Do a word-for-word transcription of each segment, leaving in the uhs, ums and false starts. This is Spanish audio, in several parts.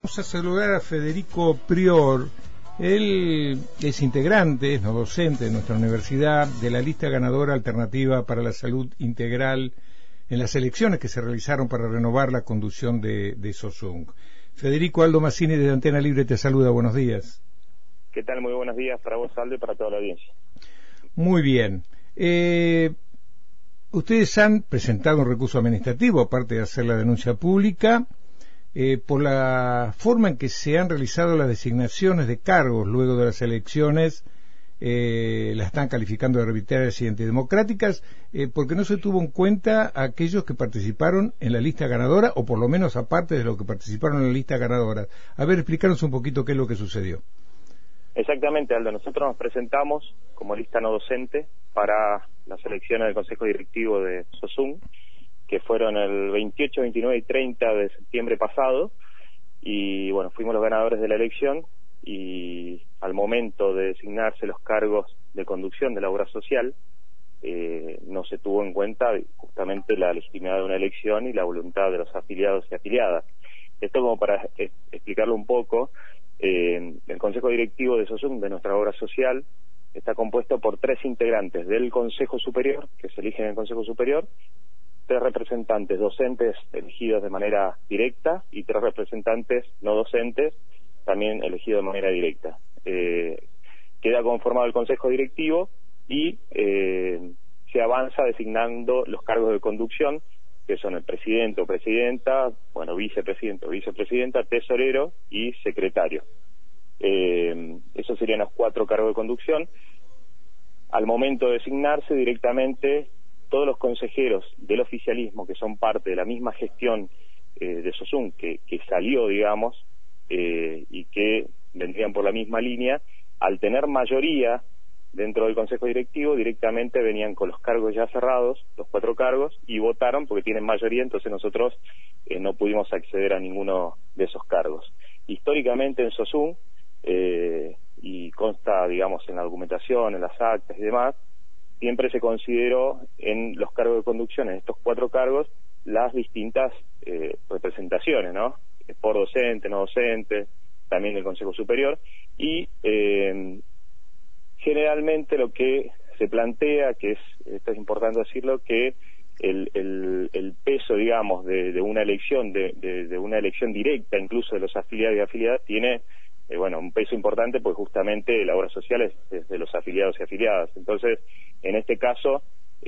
Vamos a saludar a Federico Prior. Él es integrante, es no docente de nuestra universidad, de la lista ganadora Alternativa para la Salud Integral en las elecciones que se realizaron para renovar la conducción de, de SOSUNC. Federico, Aldo Mazzini de Antena Libre te saluda, buenos días. ¿Qué tal? Muy buenos días para vos, Aldo, y para toda la audiencia. Muy bien. Eh, ustedes han presentado un recurso administrativo, aparte de hacer la denuncia pública, eh, por la forma en que se han realizado las designaciones de cargos luego de las elecciones. Eh, las están calificando de arbitrarias y antidemocráticas, eh, porque no se tuvo en cuenta a aquellos que participaron en la lista ganadora, o por lo menos aparte de los que participaron en la lista ganadora. A ver, explícanos un poquito qué es lo que sucedió. Exactamente, Aldo. Nosotros nos presentamos como lista no docente para las elecciones del Consejo Directivo de SOSUNC, que fueron el veintiocho, veintinueve y treinta de septiembre pasado, y bueno, fuimos los ganadores de la elección, y al momento de designarse los cargos de conducción de la obra social, eh, no se tuvo en cuenta justamente la legitimidad de una elección y la voluntad de los afiliados y afiliadas. Esto como para eh, explicarlo un poco. Eh, el Consejo Directivo de SOSUNC, de nuestra obra social, está compuesto por tres integrantes del Consejo Superior, que se eligen en el Consejo Superior, tres representantes docentes elegidos de manera directa y tres representantes no docentes también elegidos de manera directa. Eh, queda conformado el Consejo Directivo y eh, se avanza designando los cargos de conducción, que son el presidente o presidenta, bueno, vicepresidente o vicepresidenta, tesorero y secretario. Eh, esos serían los cuatro cargos de conducción. Al momento de designarse directamente, todos los consejeros del oficialismo, que son parte de la misma gestión eh, de SOSUNC, que, que salió, digamos, eh, y que vendrían por la misma línea, al tener mayoría dentro del Consejo Directivo, directamente venían con los cargos ya cerrados, los cuatro cargos, y votaron porque tienen mayoría, entonces nosotros eh, no pudimos acceder a ninguno de esos cargos. Históricamente en SOSUNC, eh, y consta, digamos, en la argumentación, en las actas y demás, siempre se consideró en los cargos de conducción, en estos cuatro cargos, las distintas eh, representaciones, ¿no? Por docente, no docente, también del Consejo Superior, y eh, generalmente lo que se plantea, que es, esto es importante decirlo, que el, el, el peso, digamos, de, de una elección, de, de, de una elección directa, incluso de los afiliados y afiliadas, tiene, eh, bueno, un peso importante, pues justamente la obra social es, es de los afiliados y afiliadas. Entonces, en este caso,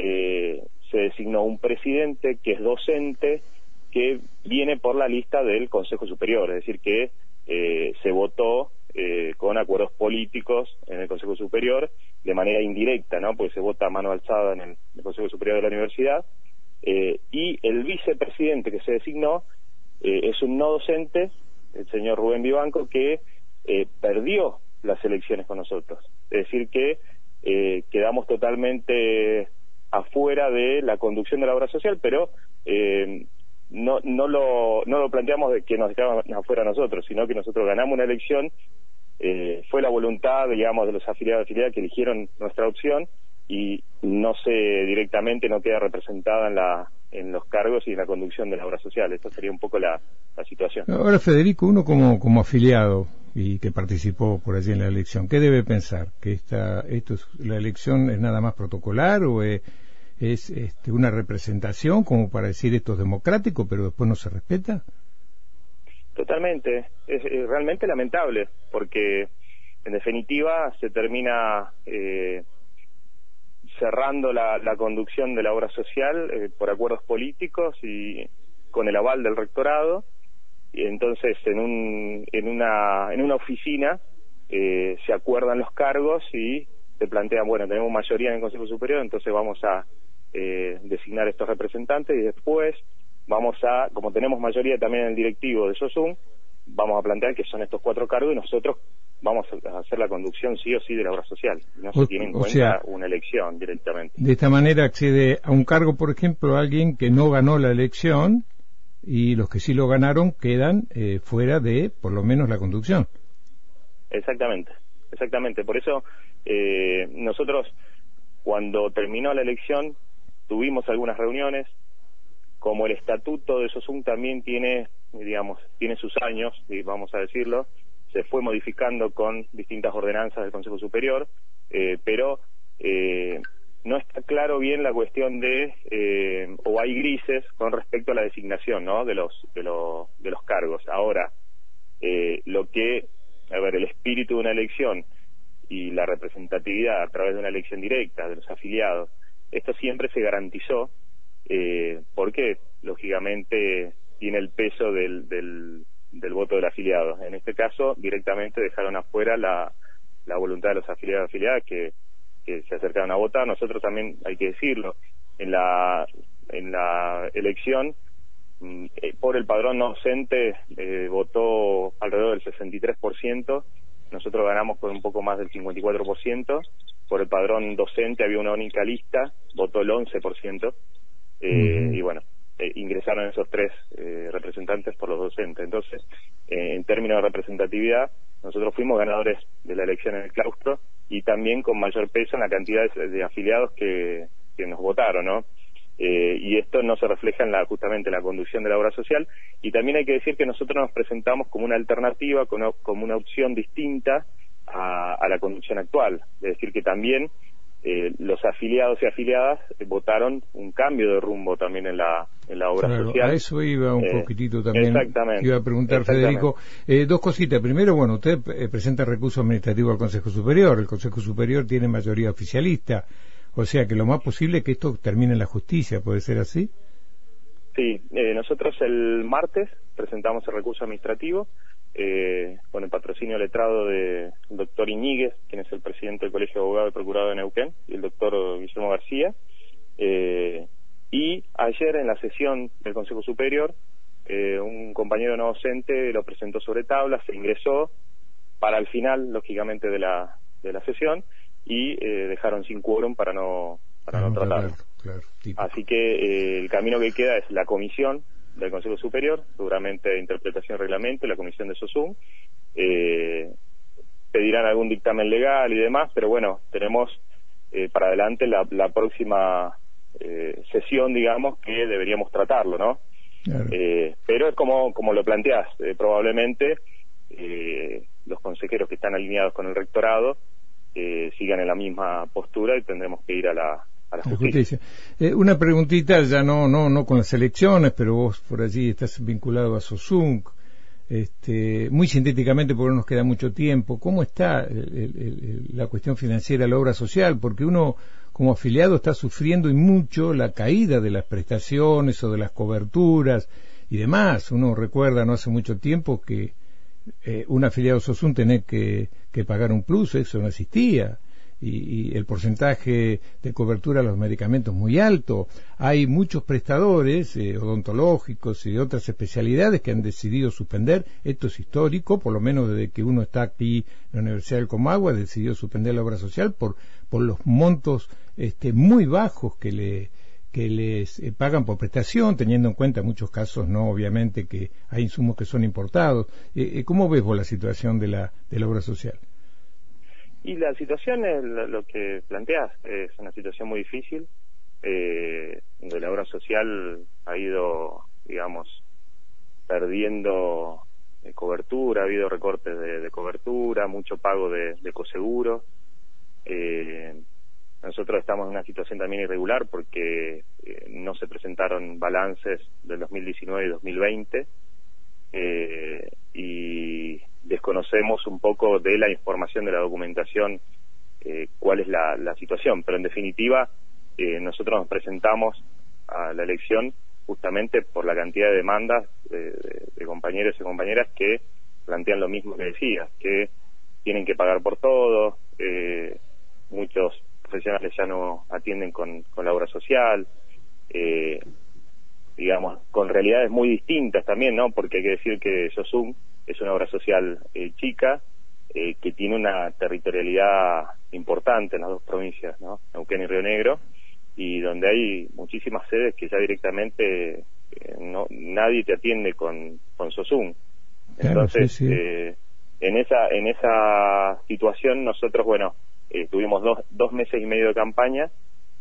eh, se designó un presidente que es docente, que viene por la lista del Consejo Superior, es decir, que eh, se votó eh, con acuerdos políticos en el Consejo Superior de manera indirecta, ¿no? Porque se vota a mano alzada en el, el Consejo Superior de la Universidad, eh, y el vicepresidente que se designó eh, es un no docente, el señor Rubén Vivanco, que eh, perdió las elecciones con nosotros, es decir, que eh, quedamos totalmente afuera de la conducción de la obra social, pero eh, no no lo no lo planteamos de que nos dejaban afuera nosotros, sino que nosotros ganamos una elección, eh, fue la voluntad, digamos, de los afiliados y afiliadas que eligieron nuestra opción, y no se directamente no queda representada en la en los cargos y en la conducción de la obra social. Esto sería un poco la, la situación. Ahora, Federico, uno como como afiliado y que participó por allí en la elección, ¿qué debe pensar? ¿Que esta esto es, la elección es nada más protocolar o es, es este, una representación como para decir esto es democrático, pero después no se respeta? Totalmente, es, es realmente lamentable, porque en definitiva se termina eh, cerrando la, la conducción de la obra social eh, por acuerdos políticos y con el aval del rectorado, y entonces en un en una en una oficina eh, se acuerdan los cargos y se plantean, bueno, tenemos mayoría en el Consejo Superior, entonces vamos a eh, designar estos representantes, y después vamos a, como tenemos mayoría también en el directivo de SOSUNC, vamos a plantear que son estos cuatro cargos y nosotros vamos a hacer la conducción sí o sí de la obra social. No se tiene en cuenta sea, una elección directamente. De esta manera accede a un cargo, por ejemplo, alguien que no ganó la elección, y los que sí lo ganaron quedan eh, fuera de, por lo menos, la conducción. Exactamente, exactamente. Por eso eh, nosotros, cuando terminó la elección, tuvimos algunas reuniones. Como el estatuto de SOSUNC también tiene digamos, tiene sus años, y vamos a decirlo, se fue modificando con distintas ordenanzas del Consejo Superior, eh, pero eh, no está claro bien la cuestión de, eh, o hay grises con respecto a la designación, ¿no?, de los, de los, de los cargos. Ahora, eh, lo que, a ver, el espíritu de una elección y la representatividad a través de una elección directa de los afiliados, esto siempre se garantizó, eh, porque, lógicamente, tiene el peso del, del, del voto del afiliado. En este caso, directamente dejaron afuera la, la voluntad de los afiliados y afiliadas que, que se acercaron a votar. Nosotros también, hay que decirlo, en la, en la elección, eh, por el padrón no ausente, eh, votó alrededor del sesenta y tres por ciento, nosotros ganamos por un poco más del cincuenta y cuatro por ciento, por el padrón docente había una única lista, votó el once por ciento, eh, uh-huh. y bueno, eh, ingresaron esos tres eh, representantes por los docentes. Entonces, eh, en términos de representatividad, nosotros fuimos ganadores de la elección en el claustro y también con mayor peso en la cantidad de, de afiliados que, que nos votaron, ¿no? Eh, y esto no se refleja en la, justamente en la conducción de la obra social. Y también hay que decir que nosotros nos presentamos como una alternativa, como, como una opción distinta a, a la conducción actual. Es decir, que también eh, los afiliados y afiliadas eh, votaron un cambio de rumbo también en la, en la obra claro, social. A eso iba un eh, poquitito también. Exactamente. Iba a preguntar, Federico, eh, dos cositas. Primero, bueno, usted eh, presenta recurso administrativo al Consejo Superior. El Consejo Superior tiene mayoría oficialista. O sea que lo más posible es que esto termine en la justicia, ¿puede ser así? Sí, eh, nosotros el martes presentamos el recurso administrativo eh, con el patrocinio letrado del doctor Iñiguez, quien es el presidente del Colegio de Abogados y Procurador de Neuquén, y el doctor Guillermo García. Eh, y ayer en la sesión del Consejo Superior, eh, un compañero no docente lo presentó sobre tabla, se ingresó para el final, lógicamente, de la, de la sesión, y eh, dejaron sin quórum para no para no, no tratarlo. Claro, claro, Así que eh, el camino que queda es la comisión del Consejo Superior, seguramente de interpretación y reglamento, la comisión de SOSUM, eh, pedirán algún dictamen legal y demás, pero bueno, tenemos eh, para adelante la, la próxima eh, sesión, digamos, que deberíamos tratarlo, ¿no? Claro. Eh, pero es como, como lo planteás, eh, probablemente eh, los consejeros que están alineados con el rectorado Eh, sigan en la misma postura y tendremos que ir a la, a la justicia. justicia. Eh, una preguntita, ya no no no con las elecciones, pero vos por allí estás vinculado a SOSUNC, este, muy sintéticamente porque no nos queda mucho tiempo. ¿Cómo está el, el, el, la cuestión financiera, la obra social? Porque uno como afiliado está sufriendo y mucho la caída de las prestaciones o de las coberturas y demás. Uno recuerda no hace mucho tiempo que Eh, un afiliado SOSUN tenía que, que pagar un plus, eso no existía, y, y el porcentaje de cobertura a los medicamentos muy alto. Hay muchos prestadores eh, odontológicos y de otras especialidades que han decidido suspender. Esto es histórico, por lo menos desde que uno está aquí en la Universidad del Comahue, decidió suspender la obra social por, por los montos este, muy bajos que le que les eh, pagan por prestación, teniendo en cuenta en muchos casos, no obviamente, que hay insumos que son importados. Eh, ¿Cómo ves vos la situación de la de la obra social? Y la situación es lo que planteás, es una situación muy difícil, eh, donde la obra social ha ido, digamos, perdiendo eh, cobertura, ha habido recortes de, de cobertura, mucho pago de, de coseguro. Eh, Nosotros estamos en una situación también irregular porque eh, no se presentaron balances del dos mil diecinueve y dos mil veinte eh, y desconocemos un poco de la información de la documentación eh, cuál es la, la situación, pero en definitiva eh, nosotros nos presentamos a la elección justamente por la cantidad de demandas de, de, de compañeros y compañeras que plantean lo mismo que decías, que tienen que pagar por todo, eh, muchos profesionales ya no atienden con, con la obra social, eh, digamos, con realidades muy distintas también, ¿no? Porque hay que decir que SOSUM es una obra social eh, chica, eh, que tiene una territorialidad importante en las dos provincias, ¿no? Neuquén y Río Negro, y donde hay muchísimas sedes que ya directamente eh, no nadie te atiende con, con SOSUM. Entonces, claro, sí, sí. Eh, en esa en esa situación nosotros, bueno, Eh, tuvimos dos, dos meses y medio de campaña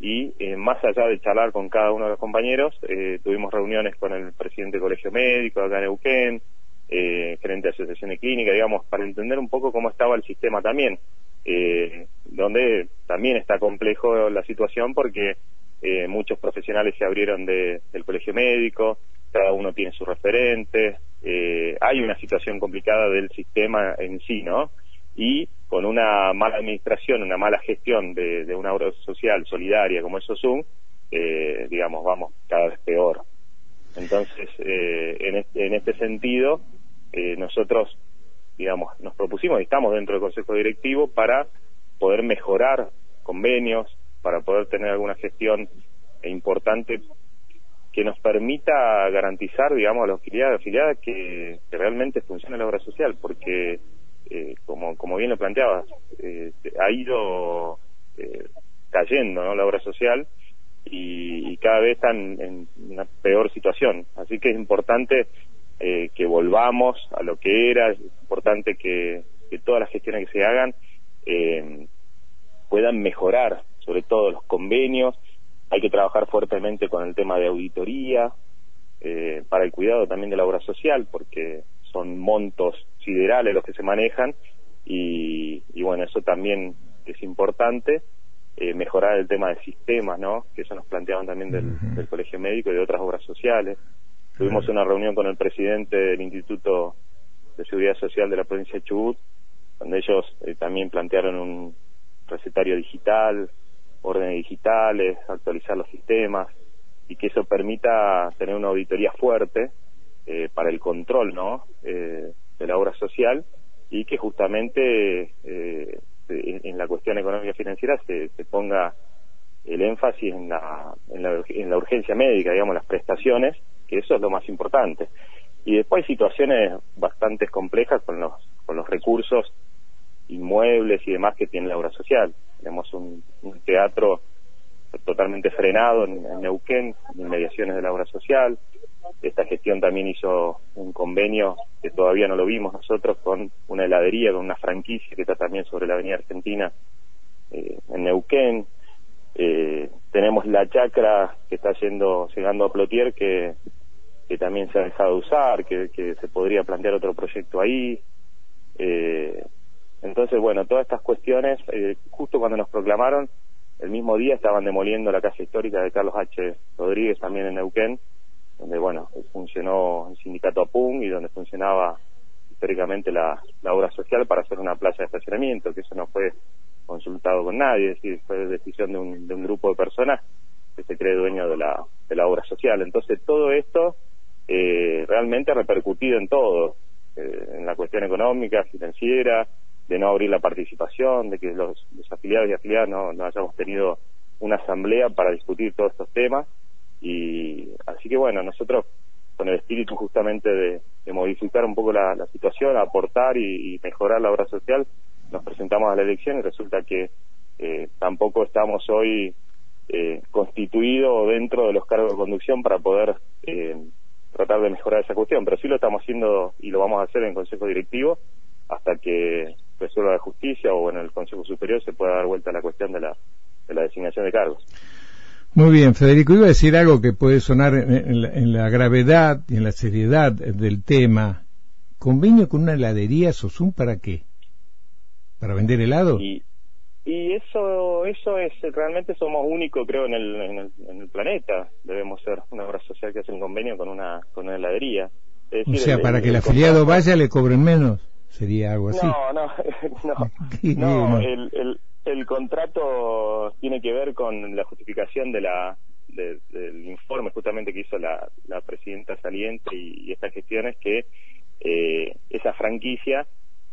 y eh, más allá de charlar con cada uno de los compañeros, eh, tuvimos reuniones con el presidente del Colegio Médico acá en Neuquén, eh, gerente de asociación de clínica, digamos, para entender un poco cómo estaba el sistema también, eh, donde también está complejo la situación porque eh, muchos profesionales se abrieron de, del Colegio Médico, cada uno tiene sus referentes, eh, hay una situación complicada del sistema en sí, ¿no? Y con una mala administración, una mala gestión de, de una obra social solidaria como es SOSUN, eh, digamos, vamos cada vez peor. Entonces, eh, en, este, en este sentido, eh, nosotros, digamos, nos propusimos y estamos dentro del Consejo Directivo para poder mejorar convenios, para poder tener alguna gestión importante que nos permita garantizar, digamos, a los afiliados, afiliadas que, que realmente funcione la obra social, porque Eh, como como bien lo planteabas, eh, ha ido eh, cayendo, ¿no?, la obra social y, y cada vez están en una peor situación. Así que es importante eh, que volvamos a lo que era, es importante que, que todas las gestiones que se hagan eh, puedan mejorar, sobre todo los convenios. Hay que trabajar fuertemente con el tema de auditoría, eh, para el cuidado también de la obra social, porque son montos siderales los que se manejan y, y bueno, eso también es importante, eh, mejorar el tema de sistemas, ¿no?, que eso nos planteaban también del, uh-huh. del Colegio Médico y de otras obras sociales. Uh-huh. Tuvimos una reunión con el presidente del Instituto de Seguridad Social de la provincia de Chubut, donde ellos eh, también plantearon un recetario digital, órdenes digitales, actualizar los sistemas y que eso permita tener una auditoría fuerte Eh, para el control, ¿no?, eh, de la obra social y que justamente eh, en, en la cuestión económica financiera se, se ponga el énfasis en la, en la en la urgencia médica, digamos, las prestaciones, que eso es lo más importante. Y después hay situaciones bastante complejas con los con los recursos inmuebles y demás que tiene la obra social. Tenemos un, un teatro totalmente frenado en, en Neuquén, inmediaciones de la obra social. Esta gestión también hizo un convenio que todavía no lo vimos nosotros con una heladería, con una franquicia que está también sobre la avenida Argentina eh, en Neuquén. Eh, tenemos la chacra que está yendo, llegando a Plotier, que, que también se ha dejado de usar, que, que se podría plantear otro proyecto ahí. Eh, entonces, bueno, todas estas cuestiones, eh, justo cuando nos proclamaron, el mismo día estaban demoliendo la casa histórica de Carlos H. Rodríguez, también en Neuquén, donde, bueno, funcionó el sindicato APUN y donde funcionaba históricamente la, la obra social para hacer una playa de estacionamiento, que eso no fue consultado con nadie, es decir, fue decisión de un, de un grupo de personas que se cree dueño de la, de la obra social. Entonces, todo esto eh, realmente ha repercutido en todo, eh, en la cuestión económica, financiera, de no abrir la participación, de que los, los afiliados y afiliadas no, no hayamos tenido una asamblea para discutir todos estos temas. Y así que bueno, nosotros con el espíritu justamente de, de modificar un poco la, la situación, aportar y, y mejorar la obra social, nos presentamos a la elección y resulta que eh, tampoco estamos hoy eh, constituidos dentro de los cargos de conducción para poder eh, tratar de mejorar esa cuestión, pero sí lo estamos haciendo y lo vamos a hacer en el Consejo Directivo hasta que resuelva la justicia o en el Consejo Superior se pueda dar vuelta a la cuestión de la, de la designación de cargos. Muy bien, Federico, iba a decir algo que puede sonar en, en, la, en la gravedad y en la seriedad del tema. ¿Convenio con una heladería SOSUN para qué? ¿Para vender helado? Y, y eso eso es, realmente somos únicos, creo, en el, en el, en el planeta. Debemos ser una obra social que hace un convenio con una, con una heladería. Es decir, o sea, el, para el, que el, el afiliado contrato... vaya le cobren menos, sería algo así. No, no, no, no, no. El, el, el contrato tiene que ver con la justificación de la de, del informe justamente que hizo la, la presidenta saliente y, y estas gestiones, que eh, esa franquicia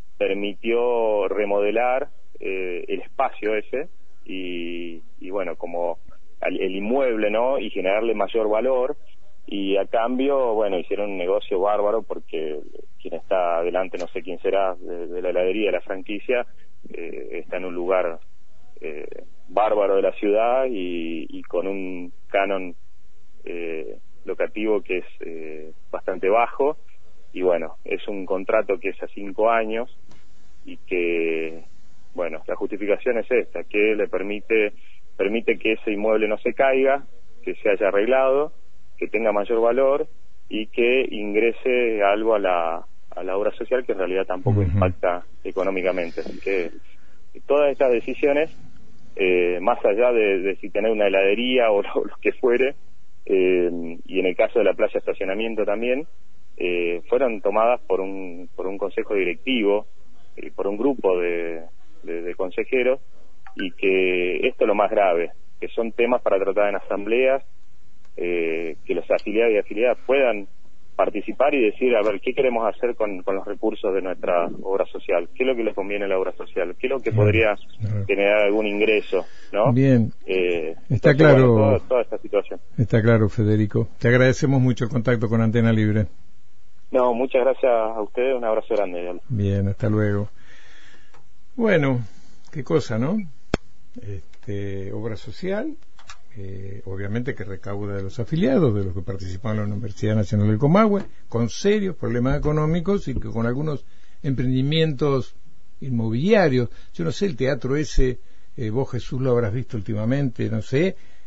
permitió remodelar eh, el espacio ese y, y bueno, como el, el inmueble, ¿no?, y generarle mayor valor, y a cambio, bueno, hicieron un negocio bárbaro porque quien está adelante, no sé quién será, de, de la heladería, de la franquicia, eh, está en un lugar eh, bárbaro de la ciudad y, y con un canon eh, locativo que es eh, bastante bajo, y bueno, es un contrato que es a cinco años y que, bueno, la justificación es esta, que le permite permite que ese inmueble no se caiga, que se haya arreglado, que tenga mayor valor y que ingrese algo a la, a la obra social, que en realidad tampoco uh-huh. impacta económicamente. Así que todas estas decisiones, eh, más allá de, de si tener una heladería o lo, lo que fuere, eh, y en el caso de la playa estacionamiento también, eh, fueron tomadas por un, por un consejo directivo, eh, por un grupo de, de, de consejeros, y que esto es lo más grave, que son temas para tratar en asambleas, eh, que los afiliados y afiliadas puedan participar y decir, a ver, ¿qué queremos hacer con, con los recursos de nuestra obra social? ¿Qué es lo que les conviene a la obra social? ¿Qué es lo que podría claro. generar algún ingreso? ¿No? Bien, eh, está entonces, claro, bueno, toda, toda esta situación. Está claro, Federico. Te agradecemos mucho el contacto con Antena Libre. No, muchas gracias a ustedes, un abrazo grande. Bien, hasta luego. Bueno, qué cosa, ¿no? Este, obra social, eh, obviamente que recauda de los afiliados, de los que participan en la Universidad Nacional del Comahue, con serios problemas económicos y que con algunos emprendimientos inmobiliarios. Yo no sé, el teatro ese, eh, vos Jesús lo habrás visto últimamente, no sé,